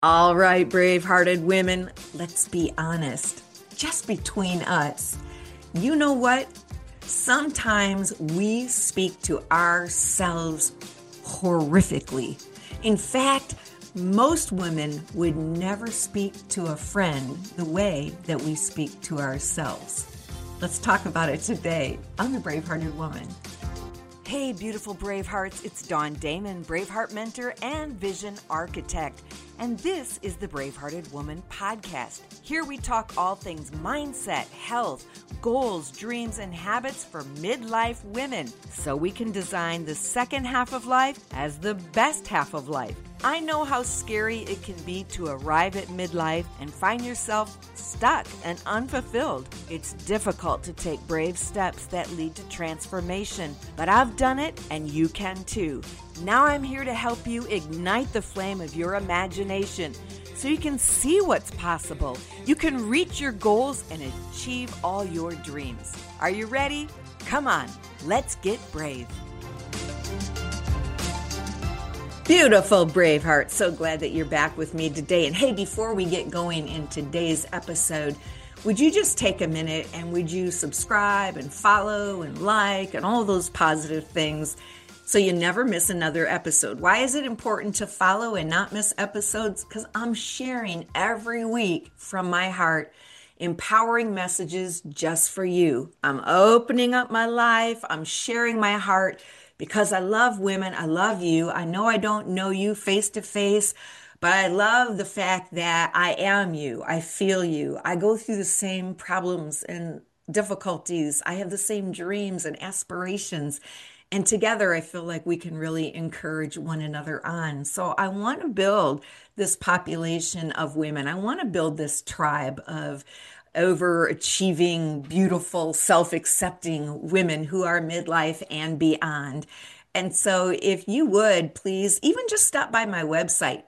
All right, brave-hearted women, let's be honest. Just between us. You know what? Sometimes we speak to ourselves horrifically. In fact, most women would never speak to a friend the way that we speak to ourselves. Let's talk about it today on The Bravehearted Woman. Hey, beautiful Bravehearts, it's Dawn Damon, Braveheart Mentor and Vision Architect. And this is the Bravehearted Woman podcast. Here we talk all things mindset, health, goals, dreams, and habits for midlife women so we can design the second half of life as the best half of life. I know how scary it can be to arrive at midlife and find yourself stuck and unfulfilled. It's difficult to take brave steps that lead to transformation, but I've done it and you can too. Now I'm here to help you ignite the flame of your imagination so you can see what's possible. You can reach your goals and achieve all your dreams. Are you ready? Come on, let's get brave. Beautiful Braveheart. So glad that you're back with me today. And hey, before we get going in today's episode, would you just take a minute and would you subscribe and follow and like and all those positive things so you never miss another episode? Why is it important to follow and not miss episodes? Because I'm sharing every week from my heart empowering messages just for you. I'm opening up my life. I'm sharing my heart because I love women. I love you. I know I don't know you face to face, but I love the fact that I am you. I feel you. I go through the same problems and difficulties. I have the same dreams and aspirations. And together, I feel like we can really encourage one another on. So I want to build this population of women. I want to build this tribe of overachieving, beautiful, self-accepting women who are midlife and beyond. And so if you would, please, even just stop by my website,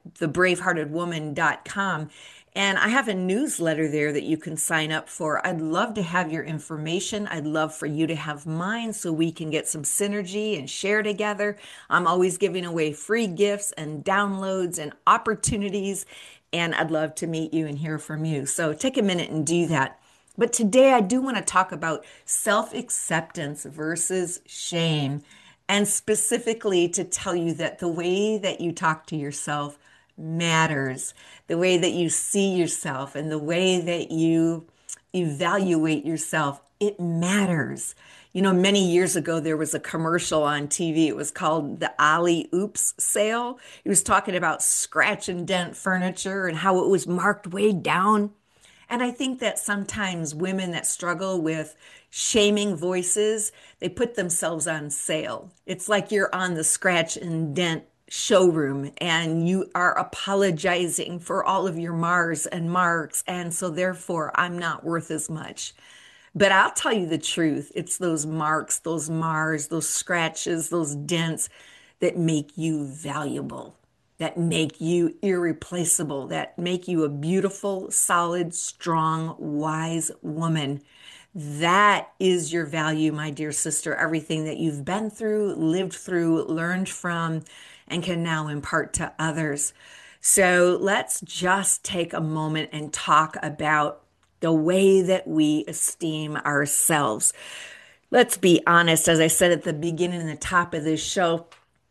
thebraveheartedwoman.com. And I have a newsletter there that you can sign up for. I'd love to have your information. I'd love for you to have mine so we can get some synergy and share together. I'm always giving away free gifts and downloads and opportunities. And I'd love to meet you and hear from you. So take a minute and do that. But today I do want to talk about self-acceptance versus shame. And specifically to tell you that the way that you talk to yourself matters. The way that you see yourself and the way that you evaluate yourself, it matters. You know, many years ago, there was a commercial on TV. It was called the Ollie Oops sale. It was talking about scratch and dent furniture and how it was marked way down. And I think that sometimes women that struggle with shaming voices, they put themselves on sale. It's like you're on the scratch and dent showroom and you are apologizing for all of your mars and marks. And so therefore, I'm not worth as much. But I'll tell you the truth. It's those marks, those mars, those scratches, those dents that make you valuable, that make you irreplaceable, that make you a beautiful, solid, strong, wise woman. That is your value, my dear sister. Everything that you've been through, lived through, learned from, and can now impart to others. So let's just take a moment and talk about the way that we esteem ourselves. Let's be honest, as I said at the beginning and the top of this show,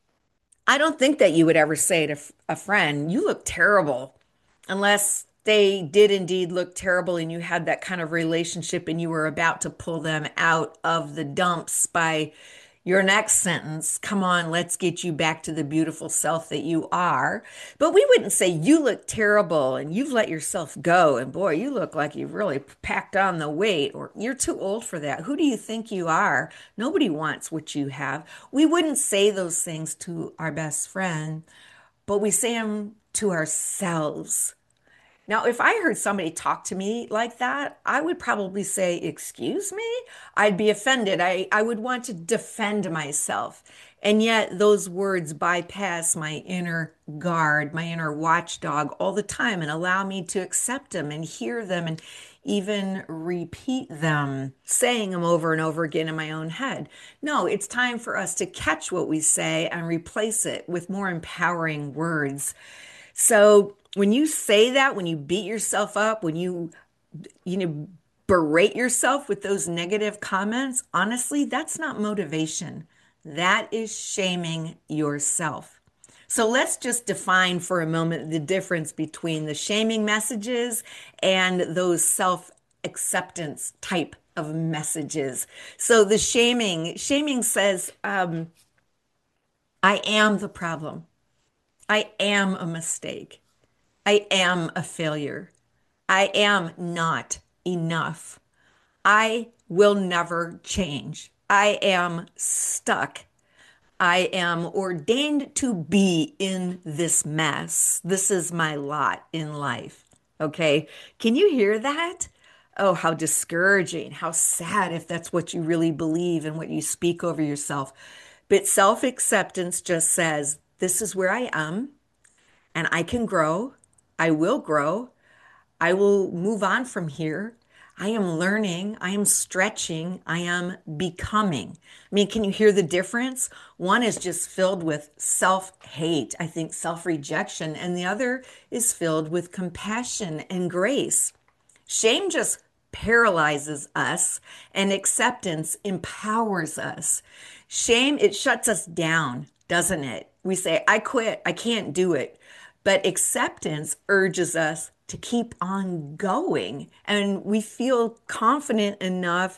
I don't think that you would ever say to a friend, you look terrible, unless they did indeed look terrible and you had that kind of relationship and you were about to pull them out of the dumps by your next sentence. Come on, let's get you back to the beautiful self that you are. But we wouldn't say you look terrible and you've let yourself go. And boy, you look like you've really packed on the weight, or you're too old for that. Who do you think you are? Nobody wants what you have. We wouldn't say those things to our best friend, but we say them to ourselves. Now, if I heard somebody talk to me like that, I would probably say, excuse me? I'd be offended. I would want to defend myself. And yet those words bypass my inner guard, my inner watchdog all the time and allow me to accept them and hear them and even repeat them, saying them over and over again in my own head. No, it's time for us to catch what we say and replace it with more empowering words. So When you say that, when you beat yourself up, when you berate yourself with those negative comments, honestly, that's not motivation. That is shaming yourself. So let's just define for a moment the difference between the shaming messages and those self acceptance type of messages. So the shaming says, I am the problem. I am a mistake. I am a failure. I am not enough. I will never change. I am stuck. I am ordained to be in this mess. This is my lot in life. Okay. Can you hear that? Oh, how discouraging, how sad if that's what you really believe and what you speak over yourself. But self acceptance just says, this is where I am and I can grow. I will grow. I will move on from here. I am learning. I am stretching. I am becoming. I mean, can you hear the difference? One is just filled with self hate, I think self rejection, and the other is filled with compassion and grace. Shame just paralyzes us, and acceptance empowers us. Shame, it shuts us down, doesn't it? We say, I quit, I can't do it. But acceptance urges us to keep on going. And we feel confident enough,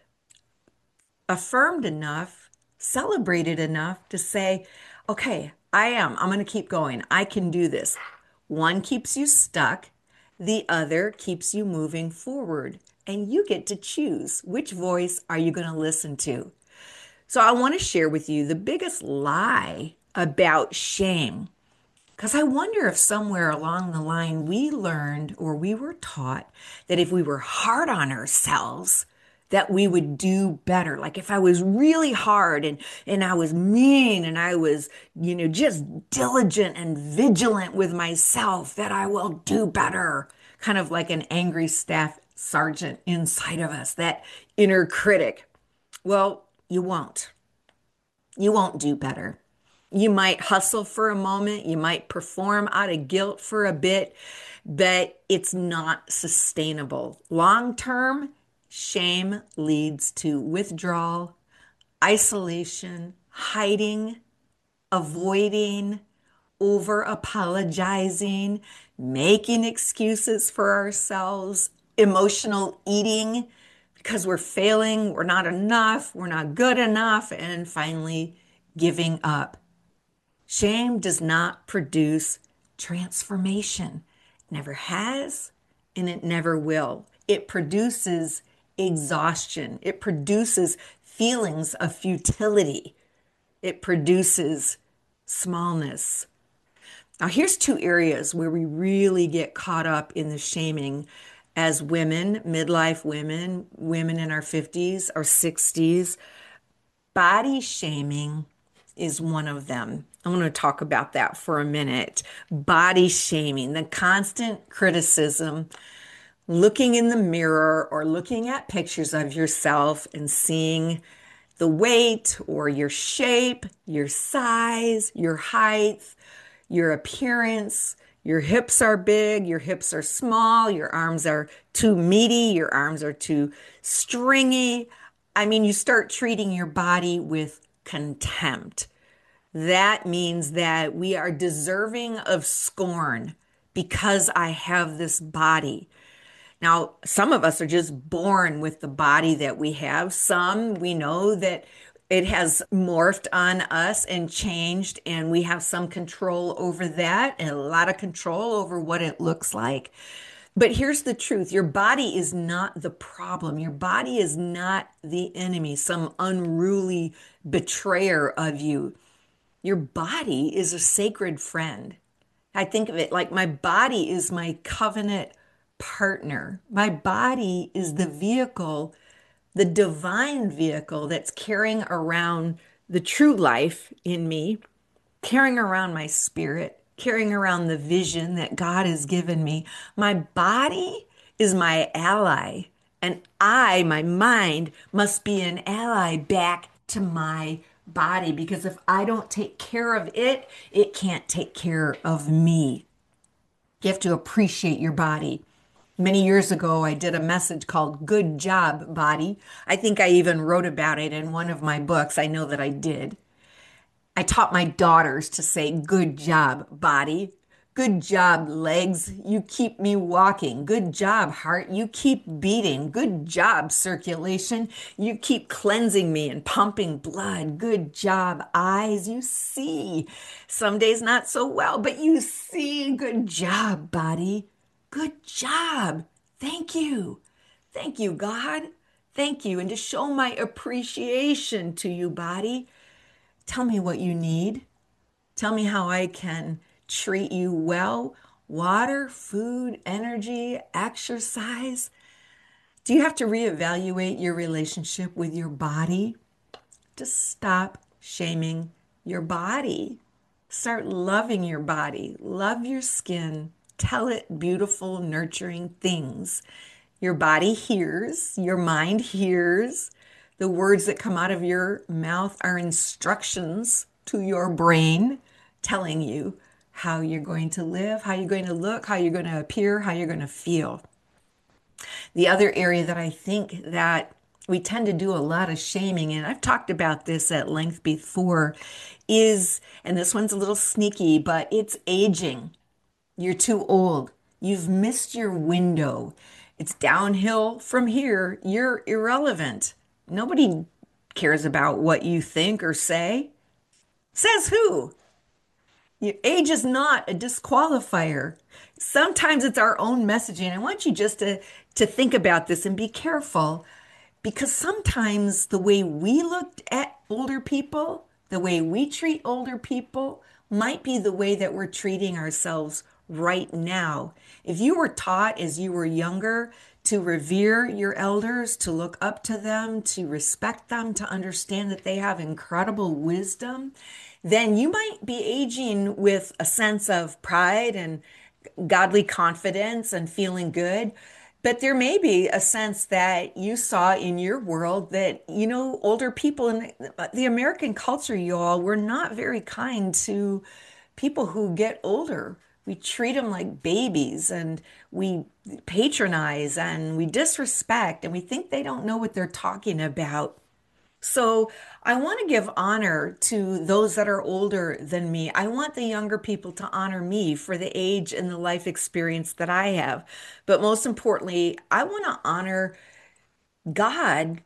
affirmed enough, celebrated enough to say, okay, I'm going to keep going. I can do this. One keeps you stuck, the other keeps you moving forward. And you get to choose which voice are you going to listen to. So I want to share with you the biggest lie about shame. Because I wonder if somewhere along the line we learned or we were taught that if we were hard on ourselves, that we would do better. Like if I was really hard and I was mean and I was, just diligent and vigilant with myself, that I will do better. Kind of like an angry staff sergeant inside of us, that inner critic. Well, you won't. You won't do better. You might hustle for a moment, you might perform out of guilt for a bit, but it's not sustainable. Long term, shame leads to withdrawal, isolation, hiding, avoiding, over apologizing, making excuses for ourselves, emotional eating because we're failing, we're not enough, we're not good enough, and finally giving up. Shame does not produce transformation. It never has, and it never will. It produces exhaustion. It produces feelings of futility. It produces smallness. Now, here's two areas where we really get caught up in the shaming as women, midlife women, women in our 50s, our 60s. Body shaming is one of them. I want to talk about that for a minute. Body shaming, the constant criticism, looking in the mirror or looking at pictures of yourself and seeing the weight or your shape, your size, your height, your appearance. Your hips are big, your hips are small, your arms are too meaty, your arms are too stringy. I mean, you start treating your body with contempt. That means that we are deserving of scorn because I have this body. Now, some of us are just born with the body that we have. Some we know that it has morphed on us and changed, and we have some control over that and a lot of control over what it looks like. But here's the truth. Your body is not the problem. Your body is not the enemy, some unruly betrayer of you. Your body is a sacred friend. I think of it like my body is my covenant partner. My body is the vehicle, the divine vehicle that's carrying around the true life in me, carrying around my spirit, carrying around the vision that God has given me. My body is my ally, and my mind, must be an ally back to my body because if I don't take care of it, it can't take care of me. You have to appreciate your body. Many years ago, I did a message called Good Job, Body. I think I even wrote about it in one of my books. I know that I did. I taught my daughters to say, Good job, body. Good job, legs. You keep me walking. Good job, heart. You keep beating. Good job, circulation. You keep cleansing me and pumping blood. Good job, eyes. You see. Some days not so well, but you see. Good job, body. Good job. Thank you. Thank you, God. Thank you. And to show my appreciation to you, body. Tell me what you need. Tell me how I can treat you well. Water, food, energy, exercise. Do you have to reevaluate your relationship with your body? Just stop shaming your body. Start loving your body. Love your skin. Tell it beautiful, nurturing things. Your body hears, your mind hears. The words that come out of your mouth are instructions to your brain telling you how you're going to live, how you're going to look, how you're going to appear, how you're going to feel. The other area that I think that we tend to do a lot of shaming, and I've talked about this at length before, is, and this one's a little sneaky, but it's aging. You're too old. You've missed your window. It's downhill from here. You're irrelevant. Nobody cares about what you think or say. Says who? Your age is not a disqualifier. Sometimes it's our own messaging. I want you just to think about this and be careful because sometimes the way we look at older people, the way we treat older people, might be the way that we're treating ourselves right now. If you were taught as you were younger to revere your elders, to look up to them, to respect them, to understand that they have incredible wisdom, then you might be aging with a sense of pride and godly confidence and feeling good. But there may be a sense that you saw in your world that, older people in the American culture, you all, were not very kind to people who get older. We treat them like babies and we patronize and we disrespect and we think they don't know what they're talking about. So I want to give honor to those that are older than me. I want the younger people to honor me for the age and the life experience that I have. But most importantly, I want to honor God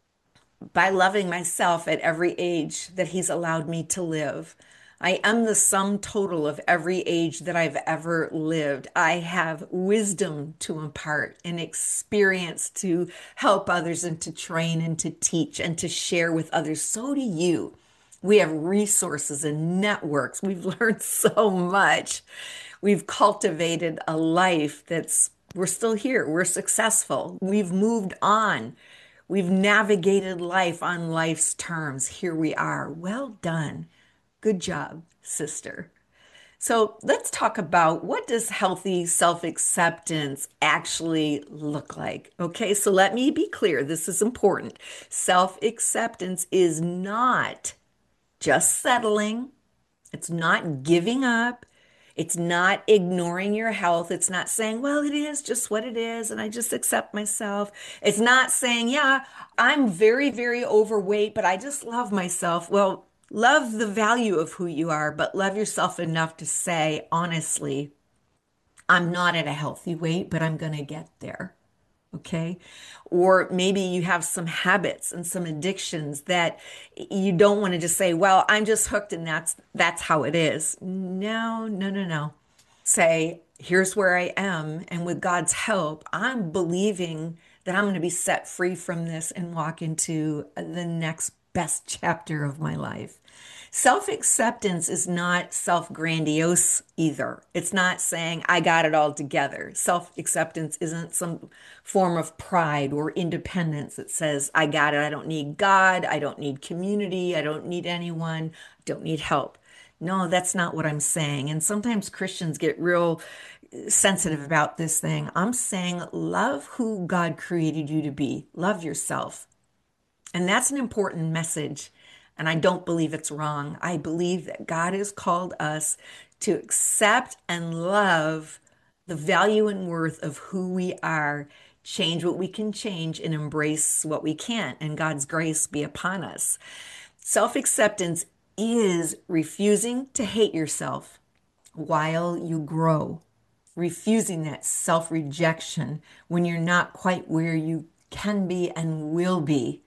by loving myself at every age that He's allowed me to live. I am the sum total of every age that I've ever lived. I have wisdom to impart and experience to help others and to train and to teach and to share with others. So do you. We have resources and networks. We've learned so much. We've cultivated a life we're still here. We're successful. We've moved on. We've navigated life on life's terms. Here we are. Well done. Good job, sister. So let's talk about what does healthy self-acceptance actually look like? Okay, so let me be clear. This is important. Self-acceptance is not just settling. It's not giving up. It's not ignoring your health. It's not saying, well, it is just what it is, and I just accept myself. It's not saying, yeah, I'm very, very overweight, but I just love myself. Well, love the value of who you are, but love yourself enough to say, honestly, I'm not at a healthy weight, but I'm going to get there. Okay. Or maybe you have some habits and some addictions that you don't want to just say, well, I'm just hooked and that's how it is. No, no, no, no. Say, here's where I am. And with God's help, I'm believing that I'm going to be set free from this and walk into the next best chapter of my life. Self-acceptance is not self-grandiose either. It's not saying, I got it all together. Self-acceptance isn't some form of pride or independence that says, I got it. I don't need God. I don't need community. I don't need anyone. I don't need help. No, that's not what I'm saying. And sometimes Christians get real sensitive about this thing. I'm saying, love who God created you to be. Love yourself. And that's an important message. And I don't believe it's wrong. I believe that God has called us to accept and love the value and worth of who we are, change what we can change, and embrace what we can't, and God's grace be upon us. Self acceptance is refusing to hate yourself while you grow, refusing that self rejection when you're not quite where you can be and will be.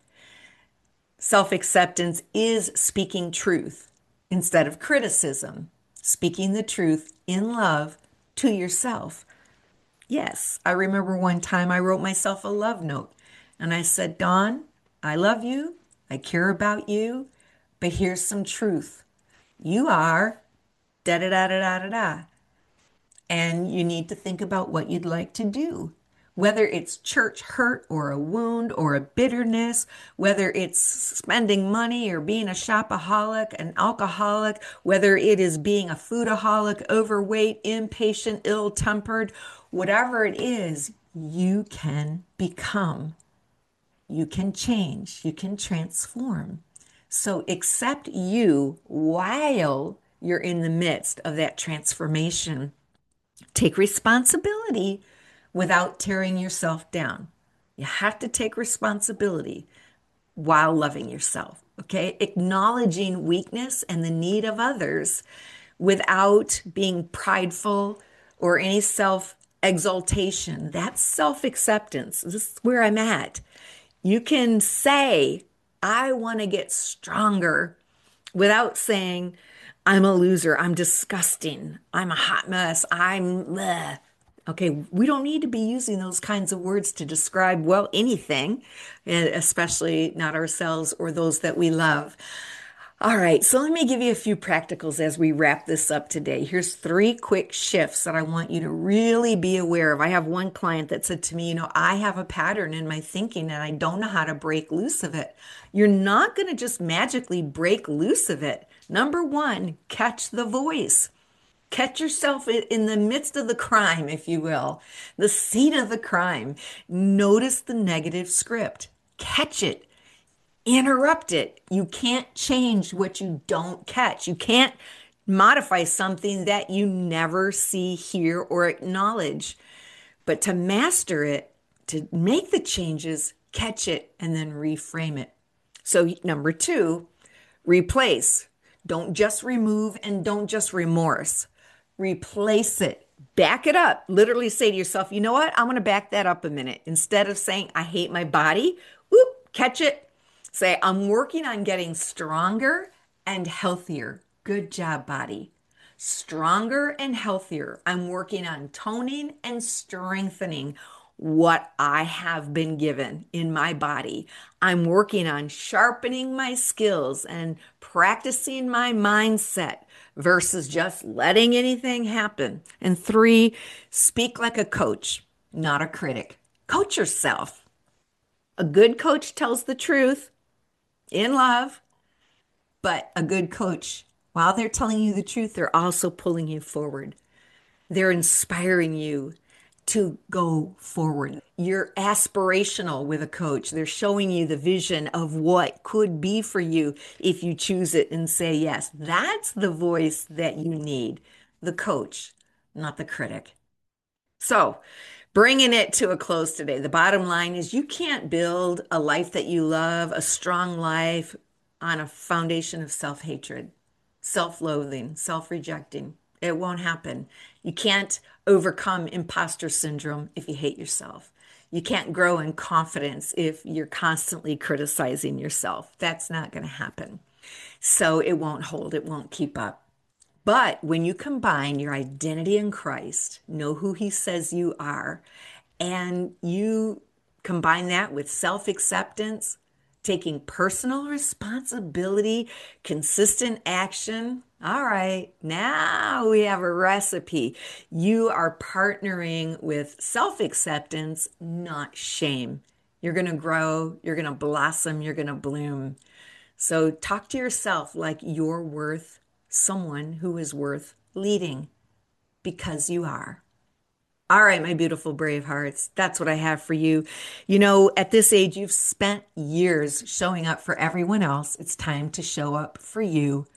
Self acceptance is speaking truth instead of criticism, speaking the truth in love to yourself. Yes, I remember one time I wrote myself a love note and I said, Dawn, I love you, I care about you, but here's some truth. You are da da da da da da da. And you need to think about what you'd like to do. Whether it's church hurt or a wound or a bitterness, whether it's spending money or being a shopaholic, an alcoholic, whether it is being a foodaholic, overweight, impatient, ill-tempered, whatever it is, you can become. You can change. You can transform. So accept you while you're in the midst of that transformation. Take responsibility without tearing yourself down. You have to take responsibility while loving yourself, okay? Acknowledging weakness and the need of others without being prideful or any self exaltation. That's self acceptance. This is where I'm at. You can say, I want to get stronger without saying, I'm a loser, I'm disgusting, I'm a hot mess, I'm bleh. Okay, we don't need to be using those kinds of words to describe, well, anything, and especially not ourselves or those that we love. All right, so let me give you a few practicals as we wrap this up today. Here's 3 quick shifts that I want you to really be aware of. I have one client that said to me, I have a pattern in my thinking and I don't know how to break loose of it. You're not going to just magically break loose of it. Number 1, catch the voice. Catch yourself in the midst of the crime, if you will, the scene of the crime. Notice the negative script. Catch it. Interrupt it. You can't change what you don't catch. You can't modify something that you never see, hear, or acknowledge. But to master it, to make the changes, catch it, and then reframe it. So, number 2, replace. Don't just remove and don't just remorse. Replace it. Back it up. Literally say to yourself, you know what? I'm going to back that up a minute. Instead of saying, I hate my body, whoop, catch it. Say, I'm working on getting stronger and healthier. Good job, body. Stronger and healthier. I'm working on toning and strengthening what I have been given in my body. I'm working on sharpening my skills and practicing my mindset versus just letting anything happen. And 3, speak like a coach, not a critic. Coach yourself. A good coach tells the truth in love, but a good coach, while they're telling you the truth, they're also pulling you forward. They're inspiring you to go forward. You're aspirational with a coach. They're showing you the vision of what could be for you if you choose it and say yes. That's the voice that you need, the coach, not the critic. So, bringing it to a close today, the bottom line is you can't build a life that you love, a strong life, on a foundation of self-hatred, self-loathing, self-rejecting. It won't happen. You can't overcome imposter syndrome if you hate yourself. You can't grow in confidence if you're constantly criticizing yourself. That's not going to happen. So it won't hold, it won't keep up. But when you combine your identity in Christ, know who he says you are, and you combine that with self-acceptance, taking personal responsibility, consistent action. All right, now we have a recipe. You are partnering with self-acceptance, not shame. You're going to grow, you're going to blossom, you're going to bloom. So talk to yourself like you're worth someone who is worth leading, because you are. All right, my beautiful brave hearts, that's what I have for you. At this age, you've spent years showing up for everyone else. It's time to show up for you.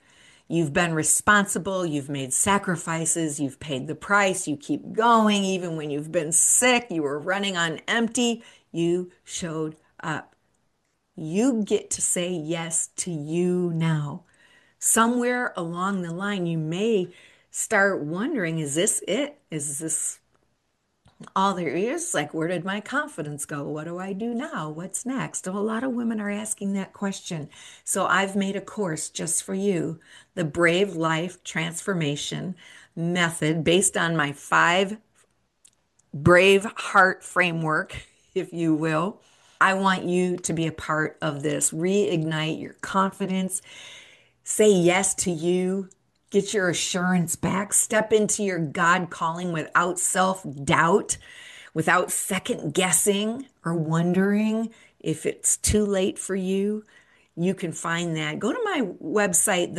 You've been responsible. You've made sacrifices. You've paid the price. You keep going. Even when you've been sick, you were running on empty. You showed up. You get to say yes to you now. Somewhere along the line, you may start wondering, is this it? Is this all there is? Like, where did my confidence go? What do I do now? What's next? A lot of women are asking that question. So I've made a course just for you, the Brave Life Transformation Method, based on my 5 Brave Heart framework, if you will. I want you to be a part of this. Reignite your confidence. Say yes to you. Get your assurance back. Step into your God calling without self-doubt, without second guessing or wondering if it's too late for you. You can find that. Go to my website,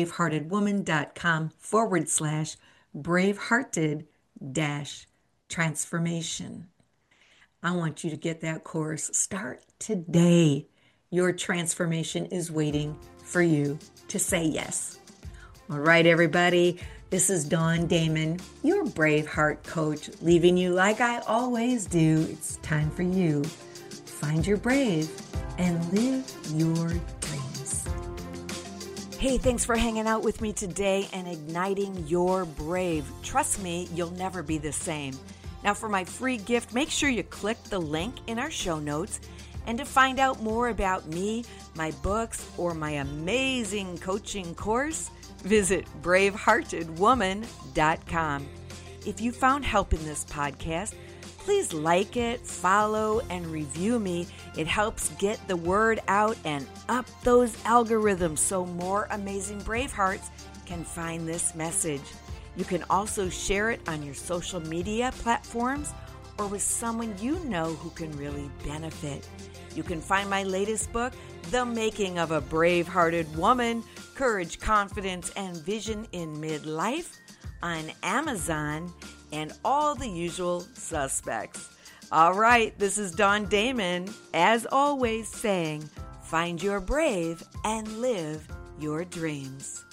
thebraveheartedwoman.com/bravehearted-transformation. I want you to get that course. Start today. Your transformation is waiting for you to say yes. All right, everybody. This is Dawn Damon, your Brave Heart coach, leaving you like I always do. It's time for you. Find your brave and live your dreams. Hey, thanks for hanging out with me today and igniting your brave. Trust me, you'll never be the same. Now, for my free gift, make sure you click the link in our show notes. And to find out more about me, my books, or my amazing coaching course, visit braveheartedwoman.com. If you found help in this podcast, please like it, follow, and review me. It helps get the word out and up those algorithms so more amazing Bravehearts can find this message. You can also share it on your social media platforms or with someone you know who can really benefit. You can find my latest book, The Making of a Brave-Hearted Woman, Courage, Confidence, and Vision in Midlife, on Amazon and all the usual suspects. All right, this is Dawn Damon, as always saying, find your brave and live your dreams.